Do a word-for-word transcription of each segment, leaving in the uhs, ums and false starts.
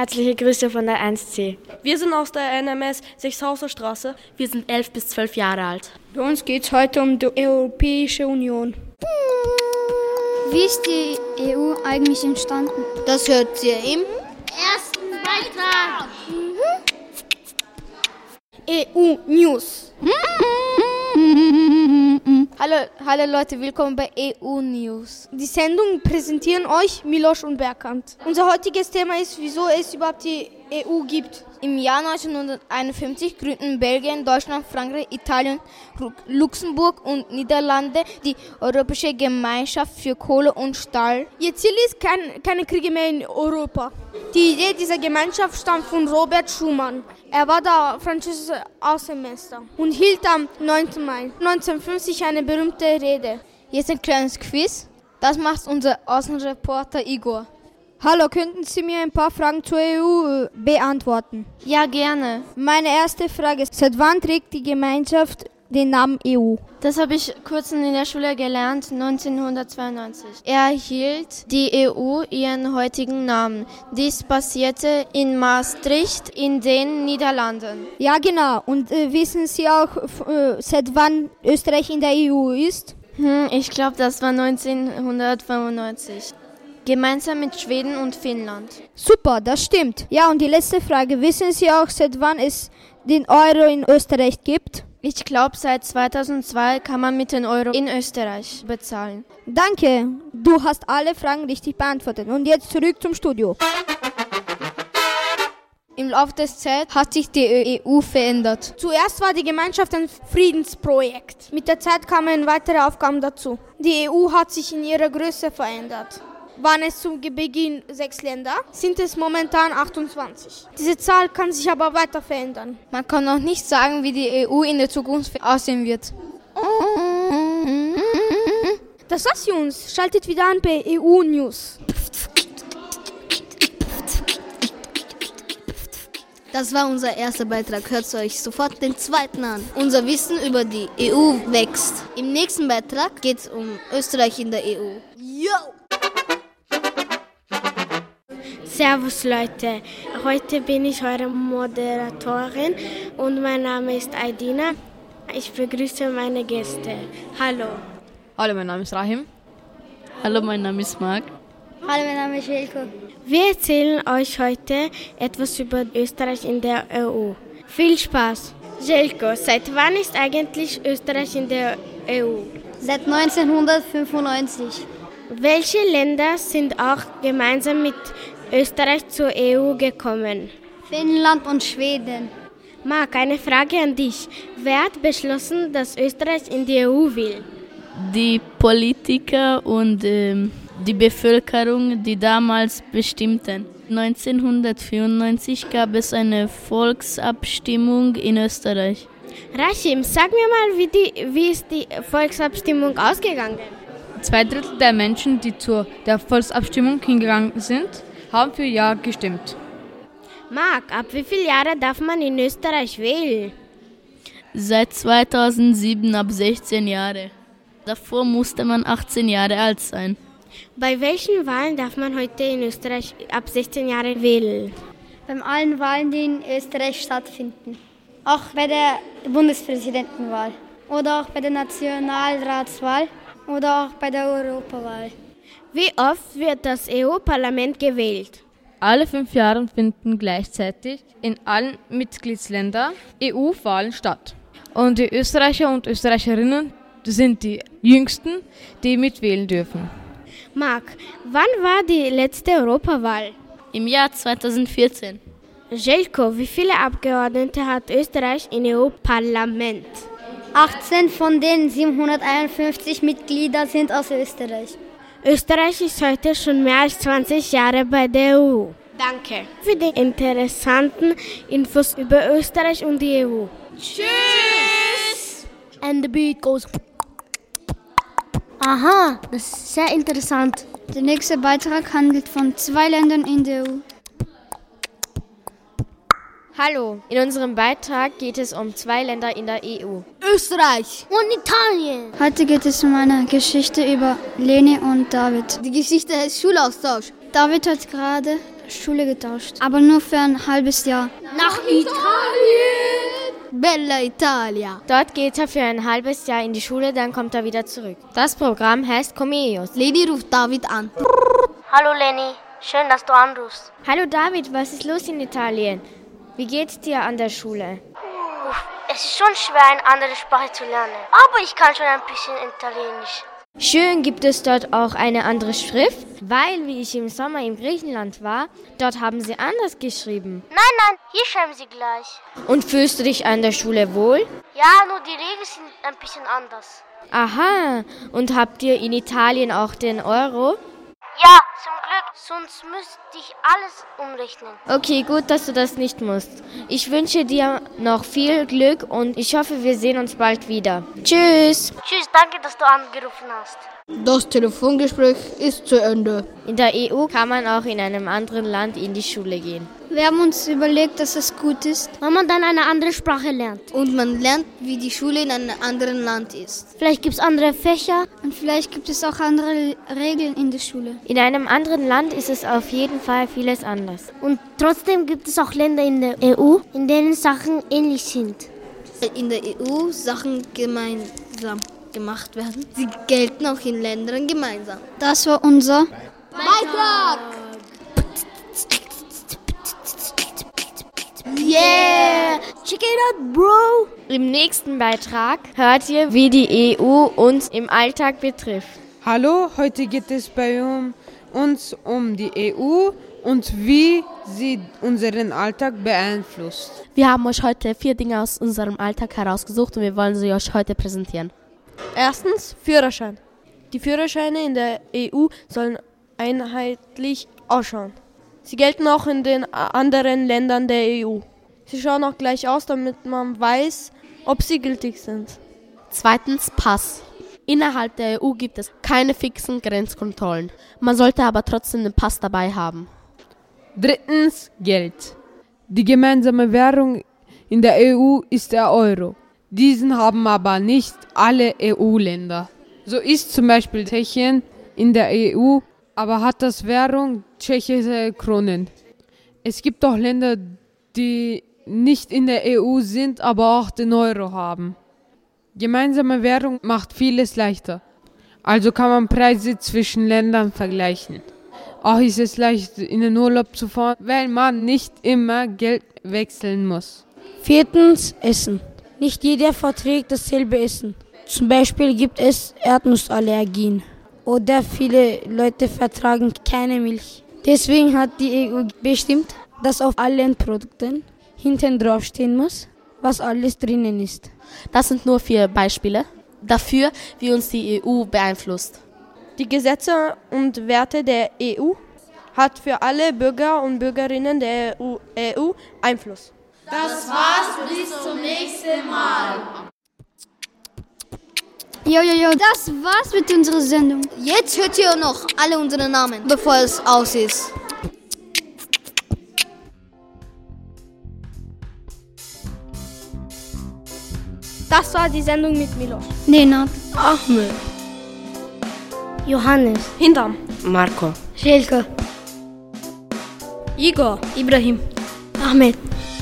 Herzliche Grüße von der eins C. Wir sind aus der N M S Sechshauser Straße. Wir sind elf bis zwölf Jahre alt. Bei uns geht es heute um die Europäische Union. Wie ist die E U eigentlich entstanden? Das hört ihr im ersten Beitrag. E U-News. Hallo, hallo Leute, willkommen bei E U-News. Die Sendung präsentieren euch Miloš und Berkant. Unser heutiges Thema ist, wieso es überhaupt die E U gibt. Im Jahr neunzehnhunderteinundfünfzig gründeten Belgien, Deutschland, Frankreich, Italien, Luxemburg und Niederlande die Europäische Gemeinschaft für Kohle und Stahl. Ihr Ziel ist kein, keine Kriege mehr in Europa. Die Idee dieser Gemeinschaft stammt von Robert Schuman. Er war der französische Außenminister und hielt am neunten Mai neunzehnhundertfünfzig eine berühmte Rede. Jetzt ein kleines Quiz. Das macht unser Außenreporter Igor. Hallo, könnten Sie mir ein paar Fragen zur E U beantworten? Ja, gerne. Meine erste Frage ist, seit wann trägt die Gemeinschaft den Namen E U? Das habe ich kurz in der Schule gelernt, neunzehnhundertzweiundneunzig. Erhielt die E U ihren heutigen Namen. Dies passierte in Maastricht in den Niederlanden. Ja, genau. Und äh, wissen Sie auch, äh, seit wann Österreich in der E U ist? Hm, ich glaube, das war neunzehnhundertfünfundneunzig. Gemeinsam mit Schweden und Finnland. Super, das stimmt. Ja, und die letzte Frage. Wissen Sie auch, seit wann es den Euro in Österreich gibt? Ich glaube, seit zweitausendzwei kann man mit dem Euro in Österreich bezahlen. Danke, du hast alle Fragen richtig beantwortet. Und jetzt zurück zum Studio. Im Laufe der Zeit hat sich die E U verändert. Zuerst war die Gemeinschaft ein Friedensprojekt. Mit der Zeit kamen weitere Aufgaben dazu. Die E U hat sich in ihrer Größe verändert. Waren es zu Beginn sechs Länder, sind es momentan achtundzwanzig. Diese Zahl kann sich aber weiter verändern. Man kann noch nicht sagen, wie die E U in der Zukunft aussehen wird. Das war's, Jungs. Schaltet wieder an bei E U-News. Das war unser erster Beitrag. Hört euch sofort den zweiten an. Unser Wissen über die E U wächst. Im nächsten Beitrag geht es um Österreich in der E U. Yo! Servus Leute, heute bin ich eure Moderatorin und mein Name ist Aidina. Ich begrüße meine Gäste. Hallo. Hallo, mein Name ist Rahim. Hallo, mein Name ist Marc. Hallo, mein Name ist Jelko. Wir erzählen euch heute etwas über Österreich in der E U. Viel Spaß. Jelko, seit wann ist eigentlich Österreich in der E U? Seit neunzehnhundertfünfundneunzig. Welche Länder sind auch gemeinsam mit Österreich zur E U gekommen? Finnland und Schweden. Marc, eine Frage an dich. Wer hat beschlossen, dass Österreich in die E U will? Die Politiker und ähm, die Bevölkerung, die damals bestimmten. neunzehnhundertvierundneunzig gab es eine Volksabstimmung in Österreich. Rahim, sag mir mal, wie, die, wie ist die Volksabstimmung ausgegangen? Zwei Drittel der Menschen, die zu der Volksabstimmung hingegangen sind, haben für Ja gestimmt. Marc, ab wie vielen Jahren darf man in Österreich wählen? Seit zweitausendsieben ab sechzehn Jahre. Davor musste man achtzehn Jahre alt sein. Bei welchen Wahlen darf man heute in Österreich ab sechzehn Jahren wählen? Bei allen Wahlen, die in Österreich stattfinden. Auch bei der Bundespräsidentenwahl. Oder auch bei der Nationalratswahl. Oder auch bei der Europawahl. Wie oft wird das E U-Parlament gewählt? Alle fünf Jahre finden gleichzeitig in allen Mitgliedsländern E U-Wahlen statt. Und die Österreicher und Österreicherinnen sind die Jüngsten, die mitwählen dürfen. Marc, wann war die letzte Europawahl? Im Jahr zweitausendvierzehn. Jelko, wie viele Abgeordnete hat Österreich im E U-Parlament? achtzehn von den siebenhunderteinundfünfzig Mitgliedern sind aus Österreich. Österreich ist heute schon mehr als zwanzig Jahre bei der E U. Danke für die interessanten Infos über Österreich und die E U. Tschüss! And the beat goes. Aha, das ist sehr interessant. Der nächste Beitrag handelt von zwei Ländern in der E U. Hallo, in unserem Beitrag geht es um zwei Länder in der E U. Österreich und Italien. Heute geht es um eine Geschichte über Leni und David. Die Geschichte heißt Schulaustausch. David hat gerade Schule getauscht, aber nur für ein halbes Jahr. Nach Italien! Bella Italia! Dort geht er für ein halbes Jahr in die Schule, dann kommt er wieder zurück. Das Programm heißt Comenius. Leni ruft David an. Hallo Leni, schön, dass du anrufst. Hallo David, was ist los in Italien? Wie geht's dir an der Schule? Uff, es ist schon schwer, eine andere Sprache zu lernen. Aber ich kann schon ein bisschen Italienisch. Schön, gibt es dort auch eine andere Schrift? Weil, wie ich im Sommer in Griechenland war, dort haben sie anders geschrieben. Nein, nein, hier schreiben sie gleich. Und fühlst du dich an der Schule wohl? Ja, nur die Regeln sind ein bisschen anders. Aha, und habt ihr in Italien auch den Euro? Ja, zum Glück, sonst müsste ich alles umrechnen. Okay, gut, dass du das nicht musst. Ich wünsche dir noch viel Glück und ich hoffe, wir sehen uns bald wieder. Tschüss! Tschüss, danke, dass du angerufen hast. Das Telefongespräch ist zu Ende. In der E U kann man auch in einem anderen Land in die Schule gehen. Wir haben uns überlegt, dass es gut ist, wenn man dann eine andere Sprache lernt. Und man lernt, wie die Schule in einem anderen Land ist. Vielleicht gibt es andere Fächer. Und vielleicht gibt es auch andere Regeln in der Schule. In einem anderen Land ist es auf jeden Fall vieles anders. Und trotzdem gibt es auch Länder in der E U, in denen Sachen ähnlich sind. In der E U Sachen gemeinsam gemacht werden. Sie gelten auch in Ländern gemeinsam. Das war unser Beitrag! Yeah! Check it out, bro! Im nächsten Beitrag hört ihr, wie die E U uns im Alltag betrifft. Hallo, heute geht es bei uns um die E U und wie sie unseren Alltag beeinflusst. Wir haben euch heute vier Dinge aus unserem Alltag herausgesucht und wir wollen sie euch heute präsentieren. Erstens, Führerschein. Die Führerscheine in der E U sollen einheitlich ausschauen. Sie gelten auch in den anderen Ländern der E U. Sie schauen auch gleich aus, damit man weiß, ob sie gültig sind. Zweitens, Pass. Innerhalb der E U gibt es keine fixen Grenzkontrollen. Man sollte aber trotzdem den Pass dabei haben. Drittens, Geld. Die gemeinsame Währung in der E U ist der Euro. Diesen haben aber nicht alle E U-Länder. So ist zum Beispiel Tschechien in der E U, aber hat das Währung tschechische Kronen. Es gibt auch Länder, die nicht in der E U sind, aber auch den Euro haben. Gemeinsame Währung macht vieles leichter. Also kann man Preise zwischen Ländern vergleichen. Auch ist es leicht, in den Urlaub zu fahren, weil man nicht immer Geld wechseln muss. Viertens, Essen. Nicht jeder verträgt dasselbe Essen. Zum Beispiel gibt es Erdnussallergien. Oder viele Leute vertragen keine Milch. Deswegen hat die E U bestimmt, dass auf allen Produkten hinten drauf stehen muss, was alles drinnen ist. Das sind nur vier Beispiele dafür, wie uns die E U beeinflusst. Die Gesetze und Werte der E U hat für alle Bürger und Bürgerinnen der E U Einfluss. Das war's, bis zum nächsten Mal. Jojojo, das war's mit unserer Sendung. Jetzt hört ihr noch alle unsere Namen, bevor es aus ist. Das war die Sendung mit Milos, Nenad, Ahmed, Johannes, Hindam, Marco, Schelke, Igor, Ibrahim, Ahmed,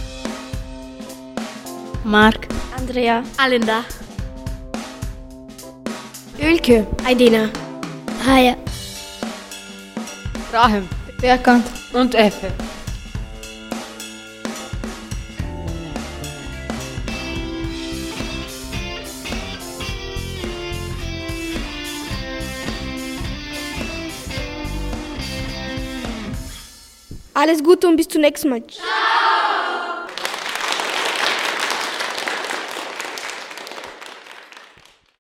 Mark, Andrea, Alinda, Ülke, Aidina, Haya, Rahim Berkant und Efe. alles Gute und bis zum nächsten Mal. Ciao.